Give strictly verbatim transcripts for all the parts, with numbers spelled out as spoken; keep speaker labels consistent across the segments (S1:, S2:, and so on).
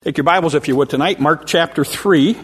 S1: Take your Bibles, if you would, tonight. Mark chapter three.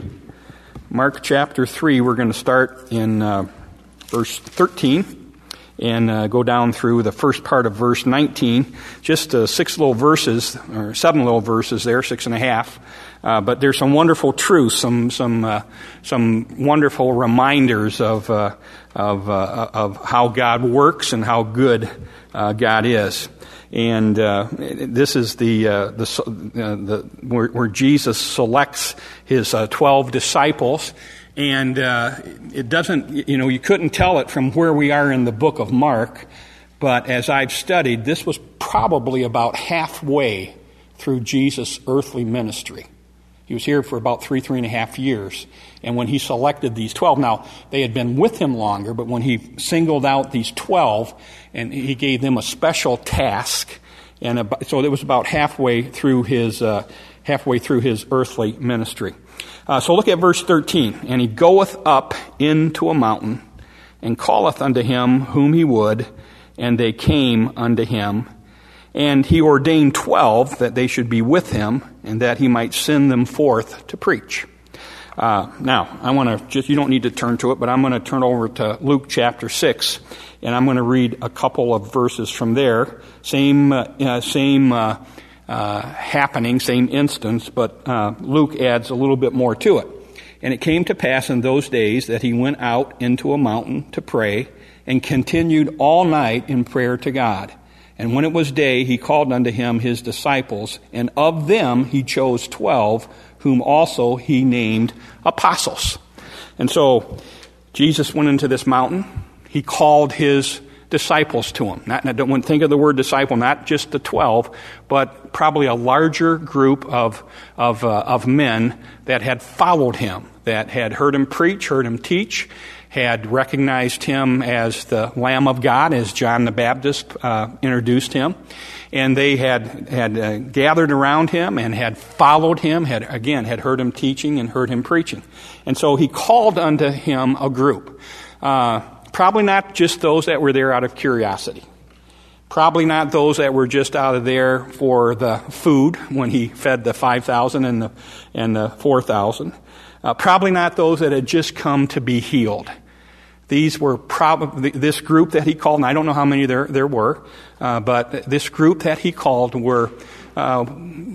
S1: Mark chapter three. We're going to start in uh, verse thirteen and uh, go down through the first part of verse nineteen. Just uh, six little verses, or seven little verses there, six and a half. Uh, but there's some wonderful truths, some some uh, some wonderful reminders of uh, of uh, of how God works and how good uh, God is. And uh, this is the uh, the, uh, the where, where Jesus selects his uh, twelve disciples, and uh, it doesn't, you know, you couldn't tell it from where we are in the book of Mark, but as I've studied, this was probably about halfway through Jesus' earthly ministry. He was here for about three, three and a half years. And when he selected these twelve, now, they had been with him longer, but when he singled out these twelve, and he gave them a special task, and about, so it was about halfway through his uh, halfway through his earthly ministry. Uh, so look at verse thirteen. And he goeth up into a mountain, and calleth unto him whom he would, and they came unto him. And he ordained twelve that they should be with him, and that he might send them forth to preach. Uh, now, I want to just, you don't need to turn to it, but I'm going to turn over to Luke chapter six, and I'm going to read a couple of verses from there. Same, uh, same uh, uh, happening, same instance, but uh, Luke adds a little bit more to it. And it came to pass in those days that he went out into a mountain to pray, and continued all night in prayer to God. And when it was day, he called unto him his disciples, and of them he chose twelve, whom also he named apostles. And so Jesus went into this mountain. He called his disciples to him. Not, not, don't think of the word disciple, not just the twelve, but probably a larger group of of uh, of men that had followed him, that had heard him preach, heard him teach, had recognized him as the Lamb of God, as John the Baptist uh, introduced him. And they had had uh, gathered around him and had followed him, had again, had heard him teaching and heard him preaching. And so he called unto him a group. Uh, probably not just those that were there out of curiosity. Probably not those that were just out of there for the food when he fed the five thousand and the, and the four thousand. Uh, probably not those that had just come to be healed. These were probably, this group that he called, and I don't know how many there, there were, uh, but this group that he called were uh,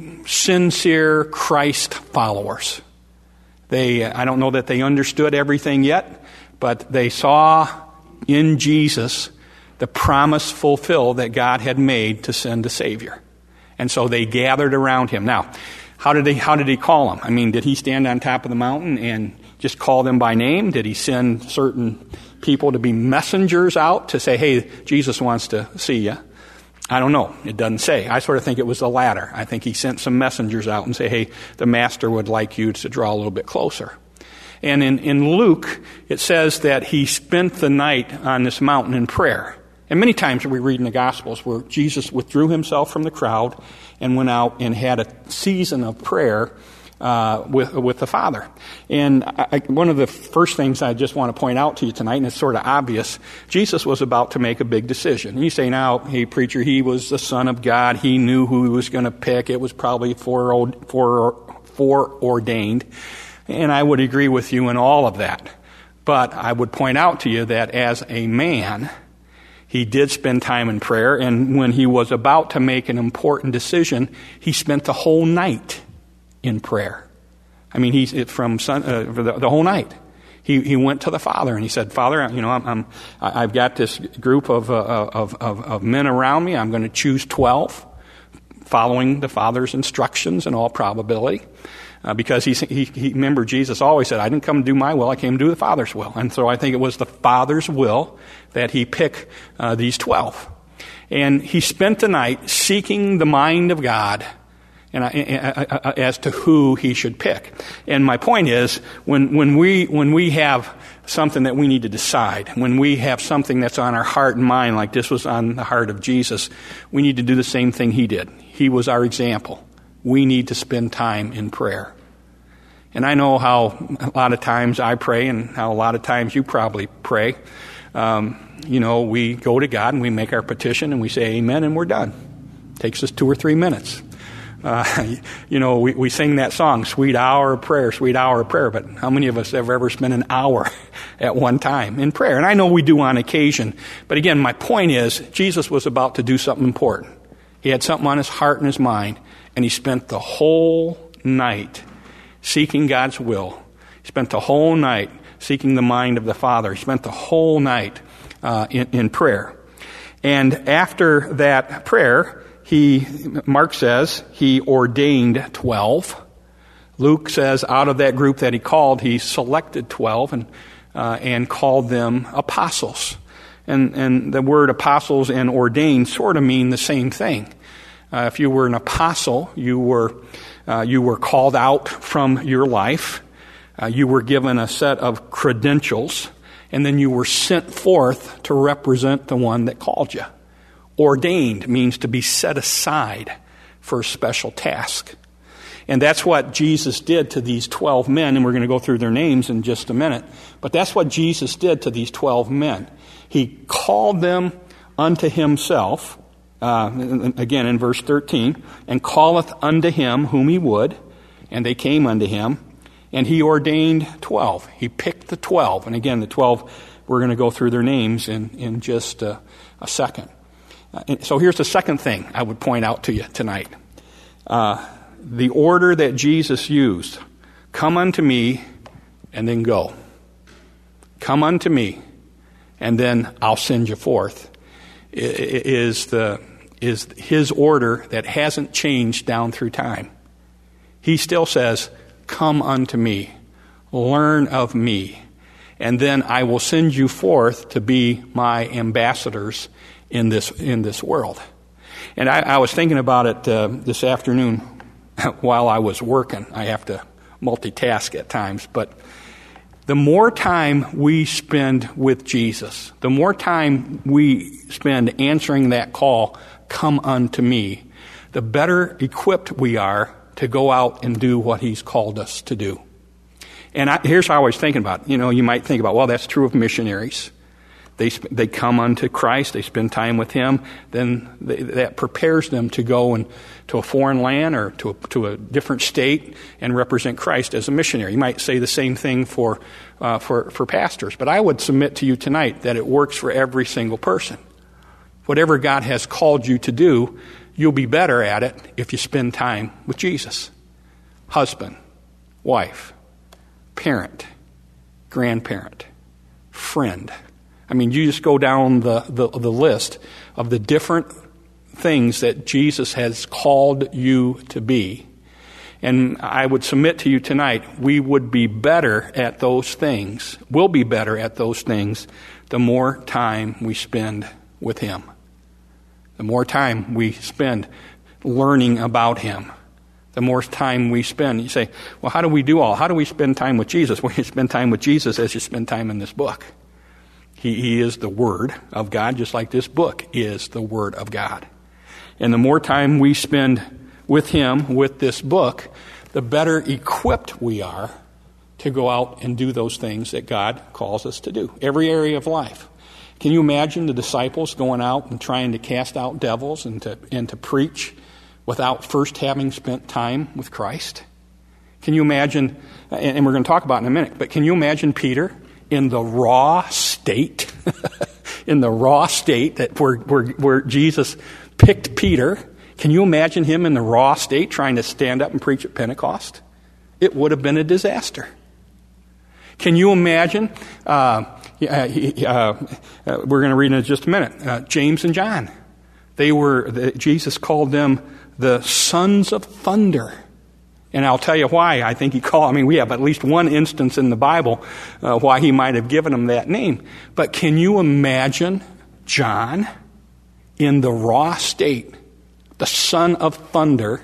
S1: sincere Christ followers. They, I don't know that they understood everything yet, but they saw in Jesus the promise fulfilled that God had made to send a Savior. And so they gathered around him. Now, how did he, how did he call them? I mean, did he stand on top of the mountain and just call them by name? Did he send certain people to be messengers out to say, hey, Jesus wants to see you? I don't know. It doesn't say. I sort of think it was the latter. I think he sent some messengers out and say, hey, the master would like you to draw a little bit closer. And in, in Luke, it says that he spent the night on this mountain in prayer. And many times we read in the Gospels where Jesus withdrew himself from the crowd and went out and had a season of prayer uh, with with the Father. And I, one of the first things I just want to point out to you tonight, and it's sort of obvious, Jesus was about to make a big decision. And you say now, hey, preacher, he was the Son of God. He knew who he was going to pick. It was probably fore, fore, foreordained. And I would agree with you in all of that. But I would point out to you that as a man, he did spend time in prayer, and when he was about to make an important decision, he spent the whole night in prayer. I mean, he's from sun, uh, the, the whole night. He he went to the Father and he said, "Father, you know, I'm, I'm I've got this group of, uh, of of of men around me. I'm going to choose twelve, following the Father's instructions in all probability." Uh, because he, he, he, remember, Jesus always said, I didn't come to do my will, I came to do the Father's will. And so I think it was the Father's will that he pick uh, these twelve. And he spent the night seeking the mind of God and, uh, uh, as to who he should pick. And my point is, when, when we, when we have something that we need to decide, when we have something that's on our heart and mind, like this was on the heart of Jesus, we need to do the same thing he did. He was our example. We need to spend time in prayer. And I know how a lot of times I pray and how a lot of times you probably pray. Um, you know, we go to God and we make our petition and we say amen and we're done. It takes us two or three minutes. Uh, you know, we, we sing that song, Sweet Hour of Prayer, Sweet Hour of Prayer, but how many of us have ever spent an hour at one time in prayer? And I know we do on occasion, but again, my point is, Jesus was about to do something important. He had something on his heart and his mind, and he spent the whole night seeking God's will. He spent the whole night seeking the mind of the Father. He spent the whole night uh, in, in prayer. And after that prayer, he, Mark says, he ordained twelve. Luke says out of that group that he called, he selected twelve and uh, and called them apostles. And, and the word apostles and ordained sort of mean the same thing. Uh, if you were an apostle, you were uh, you were called out from your life. Uh, you were given a set of credentials, and then you were sent forth to represent the one that called you. Ordained means to be set aside for a special task. And that's what Jesus did to these twelve men, and we're going to go through their names in just a minute. But that's what Jesus did to these twelve men. He called them unto himself, uh, again in verse thirteen, and calleth unto him whom he would, and they came unto him. And he ordained twelve. He picked the twelve. And again, the twelve, we're going to go through their names in, in just a, a second. Uh, so here's the second thing I would point out to you tonight. Uh, the order that Jesus used, come unto me and then go. Come unto me and then I'll send you forth, is the is his order that hasn't changed down through time. He still says, come unto me, learn of me, and then I will send you forth to be my ambassadors in this in this world. And I, I was thinking about it uh, this afternoon while I was working. I have to multitask at times, but the more time we spend with Jesus, the more time we spend answering that call, come unto me, the better equipped we are to go out and do what he's called us to do. And I, here's how I was thinking about it. You know, you might think about, well, that's true of missionaries. They they come unto Christ, they spend time with him, then they, that prepares them to go and to a foreign land or to a, to a different state and represent Christ as a missionary. You might say the same thing for uh, for for pastors, but I would submit to you tonight that it works for every single person. Whatever God has called you to do, you'll be better at it if you spend time with Jesus. Husband, wife, parent, grandparent, friend. I mean, you just go down the, the, the list of the different things that Jesus has called you to be. And I would submit to you tonight, we would be better at those things, will be better at those things, the more time we spend with him. The more time we spend learning about him, the more time we spend. You say, well, how do we do all? How do we spend time with Jesus? Well, you spend time with Jesus as you spend time in this book. He, he is the Word of God, just like this book is the Word of God. And the more time we spend with him, with this book, the better equipped we are to go out and do those things that God calls us to do. Every area of life. Can you imagine the disciples going out and trying to cast out devils and to and to preach without first having spent time with Christ? Can you imagine, and we're going to talk about it in a minute, but can you imagine Peter in the raw state, in the raw state that where, where, where Jesus picked Peter? Can you imagine him in the raw state trying to stand up and preach at Pentecost? It would have been a disaster. Can you imagine, uh, uh, uh, we're going to read in just a minute, uh, James and John. They were, the, Jesus called them the sons of thunder. And I'll tell you why. I think he called, I mean, we have at least one instance in the Bible uh, why he might have given them that name. But can you imagine John in the raw state, the son of thunder,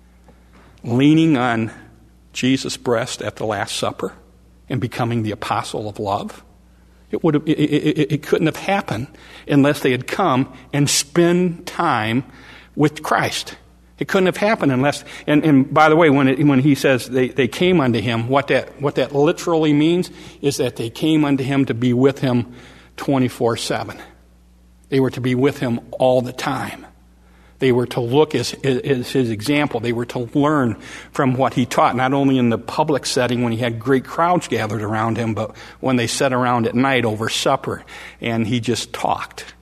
S1: leaning on Jesus' breast at the Last Supper and becoming the apostle of love? It would have, it, it, it couldn't have happened unless they had come and spend time with Christ. It couldn't have happened unless, and, and by the way, when it, when he says they, they came unto him, what that what that literally means is that they came unto him to be with him twenty-four seven. They were to be with him all the time. They were to look as, as his example. They were to learn from what he taught, not only in the public setting when he had great crowds gathered around him, but when they sat around at night over supper and he just talked.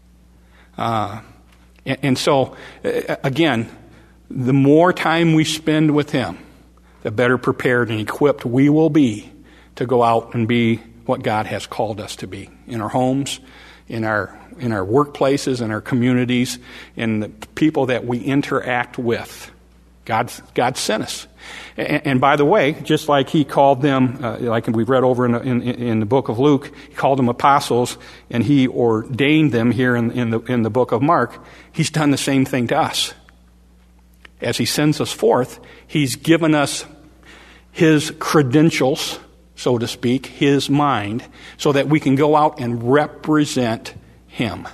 S1: Uh, and, and so, uh, again, the more time we spend with him, the better prepared and equipped we will be to go out and be what God has called us to be in our homes, in our in our workplaces, in our communities, in the people that we interact with. God, God sent us. And, and by the way, just like he called them, uh, like we've read over in, in, in the book of Luke, he called them apostles, and he ordained them here in, in, the, in the book of Mark, he's done the same thing to us. As he sends us forth, he's given us his credentials, so to speak, his mind, so that we can go out and represent him.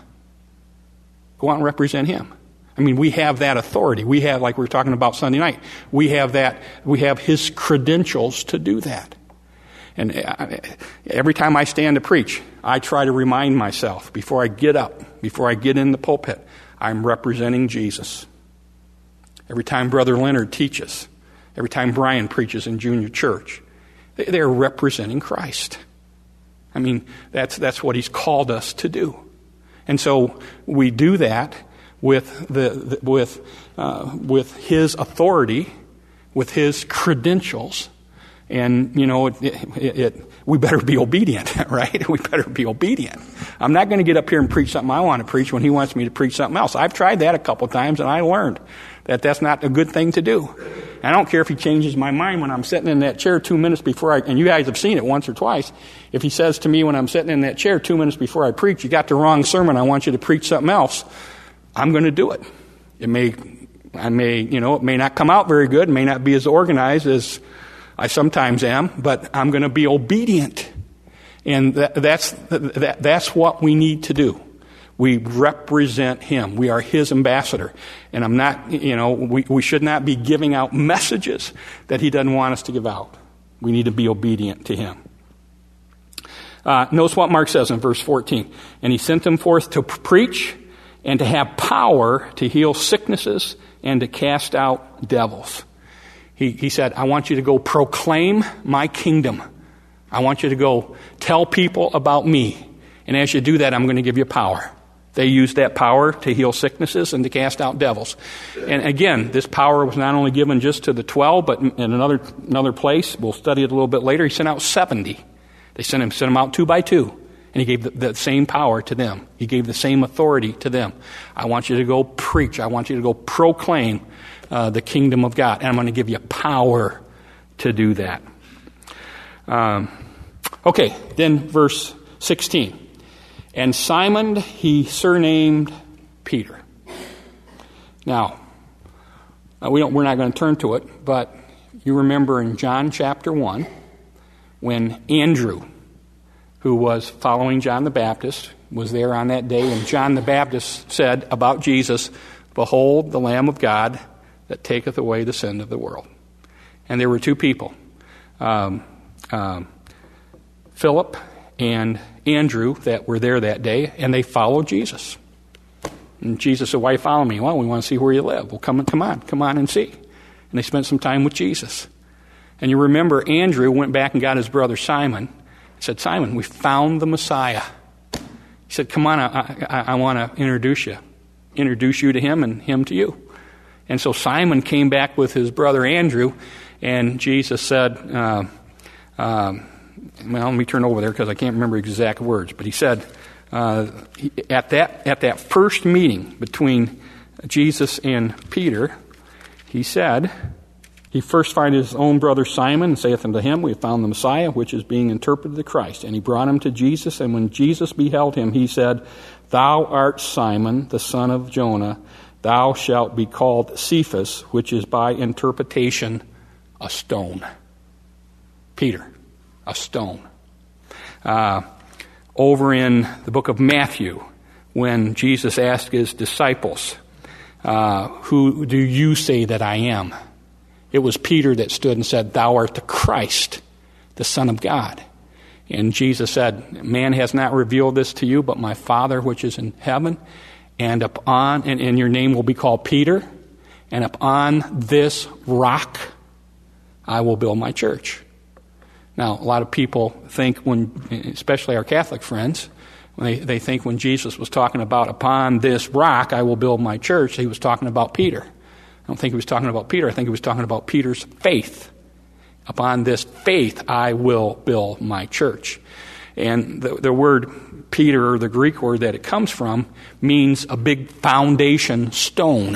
S1: Go out and represent him. I mean, we have that authority. We have, like we were talking about Sunday night, we have that, we have his credentials to do that. And every time I stand to preach, I try to remind myself, before I get up, before I get in the pulpit, I'm representing Jesus. Every time Brother Leonard teaches, every time Brian preaches in junior church, they're representing Christ. I mean, that's that's what he's called us to do. And so we do that with the, the with uh, with his authority, with his credentials, and you know, it, it, it, we better be obedient, right? We better be obedient. I'm not going to get up here and preach something I want to preach when he wants me to preach something else. I've tried that a couple times, and I learned that that's not a good thing to do. I don't care if he changes my mind when I'm sitting in that chair two minutes before I, and you guys have seen it once or twice, if he says to me when I'm sitting in that chair two minutes before I preach, you got the wrong sermon, I want you to preach something else, I'm going to do it. It may, I may, you know, it may not come out very good, it may not be as organized as I sometimes am, but I'm going to be obedient. And that, that's, that, that's what we need to do. We represent him. We are his ambassador. And I'm not, you know, we, we should not be giving out messages that he doesn't want us to give out. We need to be obedient to him. Uh, notice what Mark says in verse fourteen. And he sent them forth to preach and to have power to heal sicknesses and to cast out devils. He, he said, I want you to go proclaim my kingdom. I want you to go tell people about me. And as you do that, I'm going to give you power. They used that power to heal sicknesses and to cast out devils. And again, this power was not only given just to the twelve, but in another another place, we'll study it a little bit later, he sent out seventy. They sent him, sent them out two by two. And he gave the, the same power to them. He gave the same authority to them. I want you to go preach. I want you to go proclaim uh, the kingdom of God. And I'm going to give you power to do that. Um, okay, then verse sixteen. And Simon he surnamed Peter. Now, we don't, we're not going to turn to it, but you remember in John chapter one, when Andrew, who was following John the Baptist, was there on that day, and John the Baptist said about Jesus, Behold the Lamb of God that taketh away the sin of the world. And there were two people, um, um, Philip and Andrew, that were there that day, and they followed Jesus. And Jesus said, why follow me? Well, we want to see where you live. Well, come, come on, come on and see. And they spent some time with Jesus. And you remember Andrew went back and got his brother Simon. He said, Simon, we found the Messiah. He said, come on, I, I, I want to introduce you. Introduce you to him and him to you. And so Simon came back with his brother Andrew, and Jesus said, uh, um, well, let me turn over there because I can't remember exact words. But he said, uh, he, at that at that first meeting between Jesus and Peter, he said, he first findeth his own brother Simon, and saith unto him, We have found the Messiah, which is being interpreted the Christ. And he brought him to Jesus, and when Jesus beheld him, he said, Thou art Simon, the son of Jonah. Thou shalt be called Cephas, which is by interpretation a stone. Peter, a stone. Uh, over in the book of Matthew, when Jesus asked his disciples, uh, Who do you say that I am? It was Peter that stood and said, Thou art the Christ, the Son of God. And Jesus said, Man has not revealed this to you, but my Father which is in heaven. and upon, and, and your name will be called Peter, and upon this rock I will build my church. Now, a lot of people think when, especially our Catholic friends, when they, they think when Jesus was talking about upon this rock I will build my church, he was talking about Peter. I don't think he was talking about Peter. I think he was talking about Peter's faith. Upon this faith I will build my church. And the, the word Peter, or the Greek word that it comes from, means a big foundation stone.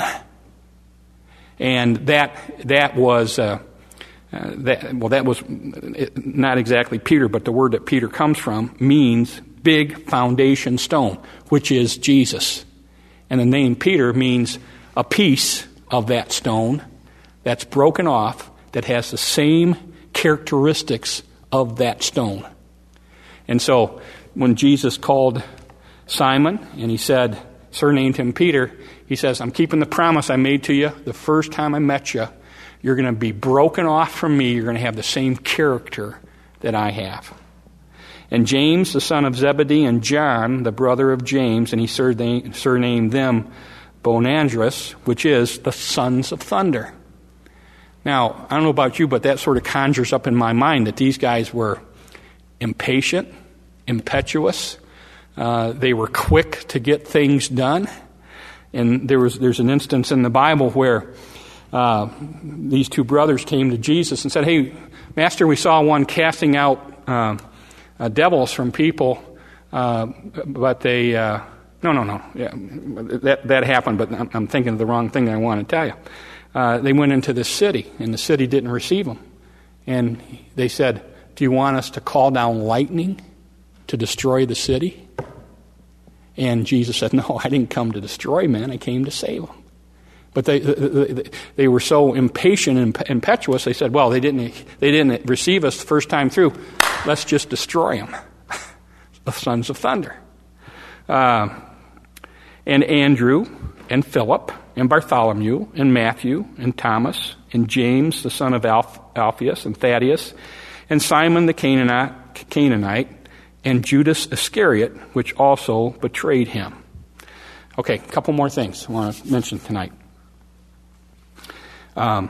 S1: And that that was, uh, uh, that well, that was not exactly Peter, but the word that Peter comes from means big foundation stone, which is Jesus. And the name Peter means a piece of that stone that's broken off, that has the same characteristics of that stone. And so when Jesus called Simon and he said, surnamed him Peter, he says, I'm keeping the promise I made to you the first time I met you. You're going to be broken off from me. You're going to have the same character that I have. And James, the son of Zebedee, and John, the brother of James, and he surnamed them Boanerges, which is the sons of thunder. Now, I don't know about you, but that sort of conjures up in my mind that these guys were impatient, impetuous. Uh, they were quick to get things done. And there was there's an instance in the Bible where uh, these two brothers came to Jesus and said, hey, Master, we saw one casting out uh, uh, devils from people, uh, but they... Uh, no, no, no. Yeah, that, that happened, but I'm, I'm thinking of the wrong thing that I want to tell you. Uh, they went into this city, and the city didn't receive them. And they said, do you want us to call down lightning to destroy the city? And Jesus said, no, I didn't come to destroy men. I came to save them. But they they, they were so impatient and impetuous, they said, well, they didn't, they didn't receive us the first time through. Let's just destroy them, the sons of thunder. Uh, and Andrew and Philip and Bartholomew and Matthew and Thomas and James, the son of Alph- Alphaeus and Thaddeus, and Simon the Canaanite, Canaanite and Judas Iscariot, which also betrayed him. Okay, a couple more things I want to mention tonight. Um,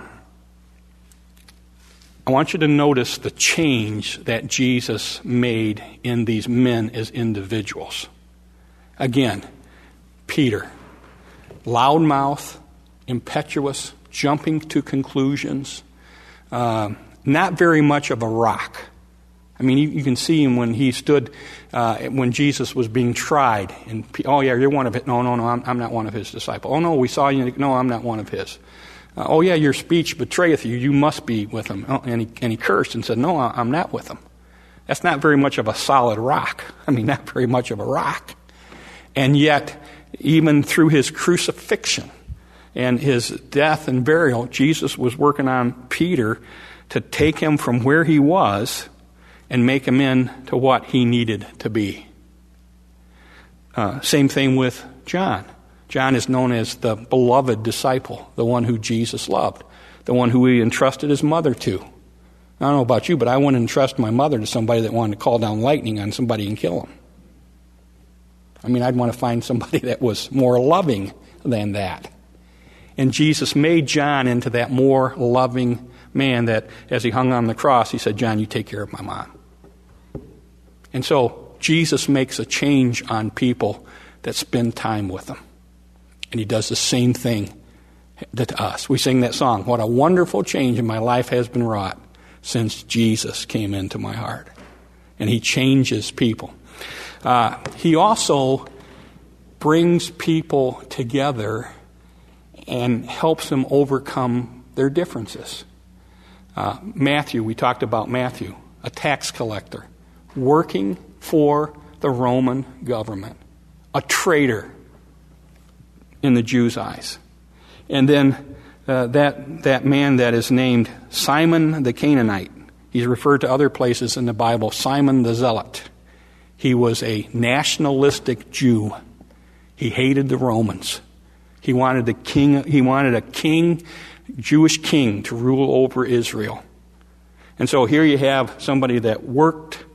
S1: I want you to notice the change that Jesus made in these men as individuals. Again, Peter, loudmouth, impetuous, jumping to conclusions, uh, not very much of a rock. I mean, you, you can see him when he stood, uh, when Jesus was being tried. And, oh, yeah, you're one of it. No, no, no, I'm, I'm not one of his disciples. Oh, no, we saw you. No, I'm not one of his. Uh, oh, yeah, your speech betrayeth you. You must be with him. Oh, and, he, and he cursed and said, no, I'm not with him. That's not very much of a solid rock. I mean, not very much of a rock. And yet, even through his crucifixion and his death and burial, Jesus was working on Peter to take him from where he was and make him into what he needed to be. Uh, same thing with John. John is known as the beloved disciple, the one who Jesus loved, the one who he entrusted his mother to. I don't know about you, but I wouldn't entrust my mother to somebody that wanted to call down lightning on somebody and kill him. I mean, I'd want to find somebody that was more loving than that. And Jesus made John into that more loving man that as he hung on the cross, he said, John, you take care of my mom. And so Jesus makes a change on people that spend time with him. And he does the same thing to us. We sing that song, what a wonderful change in my life has been wrought since Jesus came into my heart. And he changes people. Uh, he also brings people together and helps them overcome their differences. Uh, Matthew, we talked about Matthew, a tax collector, working for the Roman government, a traitor in the Jews' eyes. And then uh, that that man that is named Simon the Canaanite, he's referred to other places in the Bible, Simon the Zealot. He was a nationalistic Jew. He hated the Romans. He wanted the king. He wanted a king, Jewish king, to rule over Israel. And so here you have somebody that worked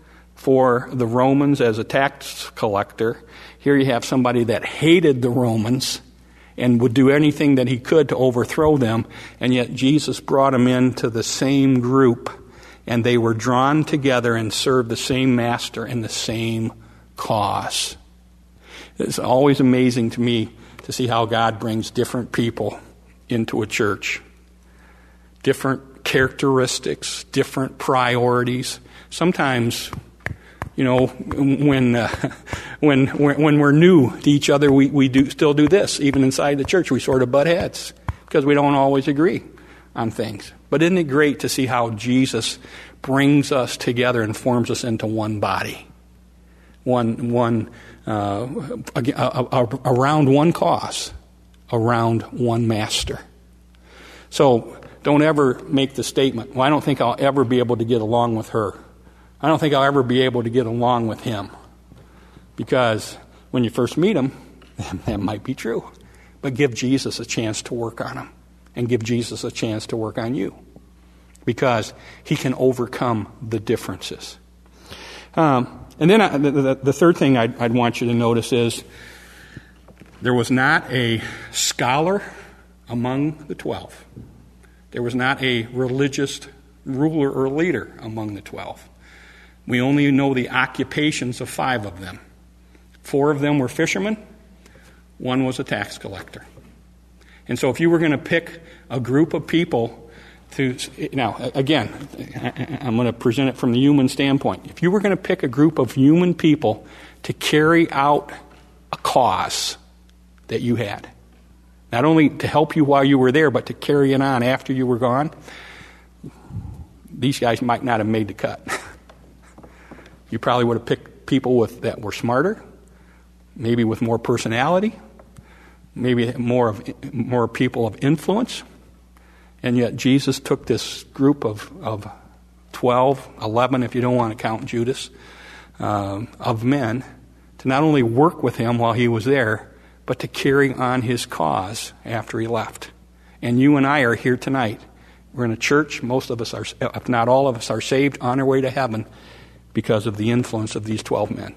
S1: for the Romans as a tax collector. Here you have somebody that hated the Romans and would do anything that he could to overthrow them, and yet Jesus brought him into the same group, and they were drawn together and served the same master and the same cause. It's always amazing to me to see how God brings different people into a church. Different characteristics, different priorities. Sometimes, you know, when uh, when when we're new to each other, we, we do still do this. Even inside the church, we sort of butt heads because we don't always agree on things. But isn't it great to see how Jesus brings us together and forms us into one body, one one uh, around one cause, around one master. So don't ever make the statement, well, I don't think I'll ever be able to get along with her. I don't think I'll ever be able to get along with him. Because when you first meet him, that might be true. But give Jesus a chance to work on him. And give Jesus a chance to work on you. Because he can overcome the differences. Um, and then I, the, the third thing I'd, I'd want you to notice is there was not a scholar among the twelve. There was not a religious ruler or leader among the twelve. We only know the occupations of five of them. Four of them were fishermen. One was a tax collector. And so if you were going to pick a group of people to... Now, again, I'm going to present it from the human standpoint. If you were going to pick a group of human people to carry out a cause that you had, not only to help you while you were there, but to carry it on after you were gone, these guys might not have made the cut. You probably would have picked people with that were smarter, maybe with more personality, maybe more of more people of influence. And yet Jesus took this group of, of twelve, eleven, if you don't want to count Judas, uh, of men, to not only work with him while he was there, but to carry on his cause after he left. And you and I are here tonight. We're in a church. Most of us are, if not all of us, are saved on our way to heaven because of the influence of these twelve men.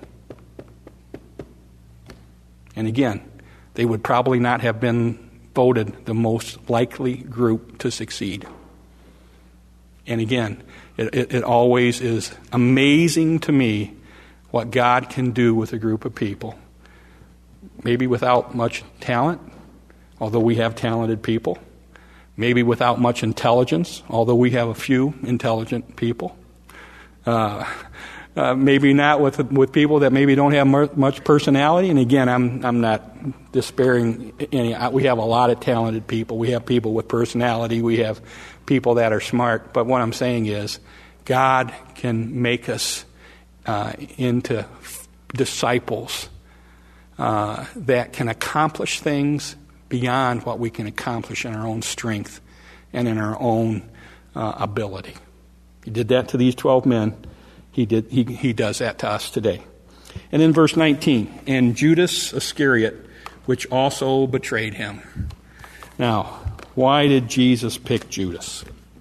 S1: And again, they would probably not have been voted the most likely group to succeed. And again, it, it, it always is amazing to me what God can do with a group of people. Maybe without much talent, although we have talented people. Maybe without much intelligence, although we have a few intelligent people. Uh, uh, maybe not with with people that maybe don't have much personality. And again, I'm I'm not despairing any. We have a lot of talented people. We have people with personality. We have people that are smart. But what I'm saying is, God can make us uh, into disciples uh, that can accomplish things beyond what we can accomplish in our own strength and in our own uh, ability. He did that to these twelve men. He did. He, he does that to us today. And in verse nineteen, and Judas Iscariot, which also betrayed him. Now, why did Jesus pick Judas?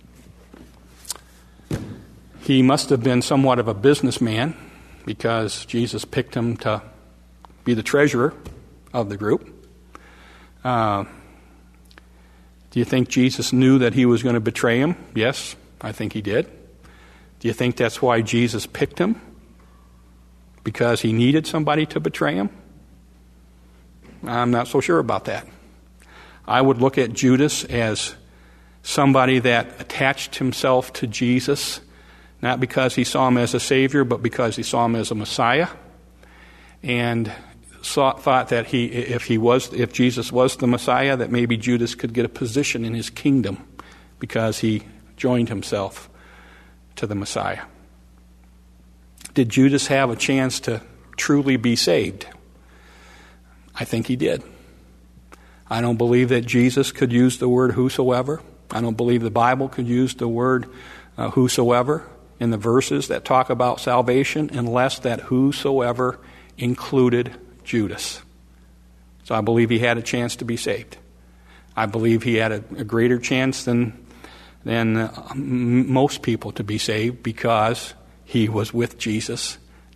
S1: He must have been somewhat of a businessman, because Jesus picked him to be the treasurer of the group. Uh, do you think Jesus knew that he was going to betray him? Yes, I think he did. Do you think that's why Jesus picked him? Because he needed somebody to betray him? I'm not so sure about that. I would look at Judas as somebody that attached himself to Jesus, not because he saw him as a Savior, but because he saw him as a Messiah, and saw, thought that he, if he was, if Jesus was the Messiah, that maybe Judas could get a position in his kingdom because he joined himself to the Messiah. Did Judas have a chance to truly be saved? I think he did. I don't believe that Jesus could use the word whosoever. I don't believe the Bible could use the word uh, whosoever in the verses that talk about salvation, unless that whosoever included Judas. So I believe he had a chance to be saved. I believe he had a, a greater chance than than uh, m- most people to be saved, because he was with Jesus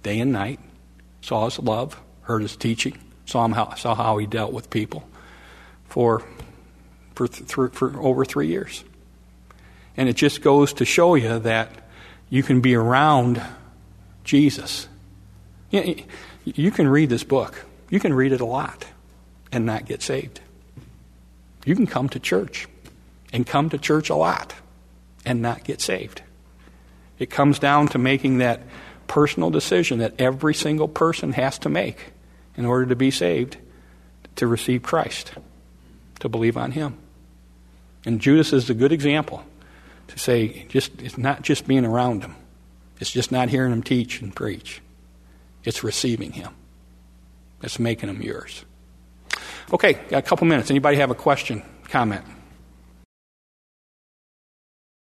S1: day and night, saw his love, heard his teaching, saw him how, saw how he dealt with people for for, for for over three years. And it just goes to show you that you can be around Jesus. You, you can read this book. You can read it a lot and not get saved. You can come to church and come to church a lot and not get saved. It comes down to making that personal decision that every single person has to make in order to be saved, to receive Christ, to believe on him. And Judas is a good example to say, just it's not just being around him. It's just not hearing him teach and preach. It's receiving him. It's making him yours. Okay, got a couple minutes. Anybody have a question, comment?